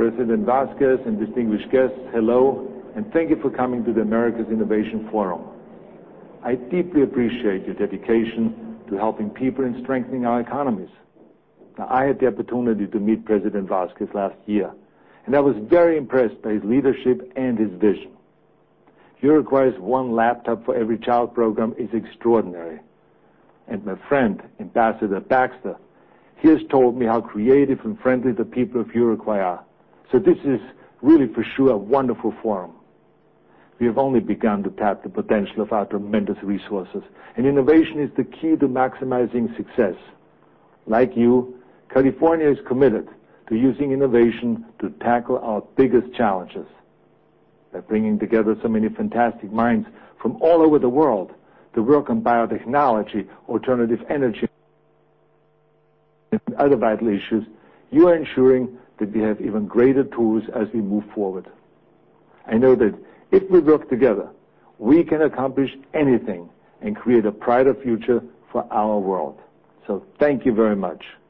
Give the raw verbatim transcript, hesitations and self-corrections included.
President Vasquez and distinguished guests, hello, and thank you for coming to the Americas Innovation Forum. I deeply appreciate your dedication to helping people and strengthening our economies. Now, I had the opportunity to meet President Vasquez last year, and I was very impressed by his leadership and his vision. Uruguay's One Laptop for Every Child program is extraordinary. And my friend, Ambassador Baxter, he has told me how creative and friendly the people of Uruguay are. So this is really for sure a wonderful forum. We have only begun to tap the potential of our tremendous resources, and innovation is the key to maximizing success. Like you, California is committed to using innovation to tackle our biggest challenges. By bringing together so many fantastic minds from all over the world to work on biotechnology, alternative energy, and other vital issues, you are ensuring that we have even greater tools as we move forward. I know that if we work together, we can accomplish anything and create a brighter future for our world. So thank you very much.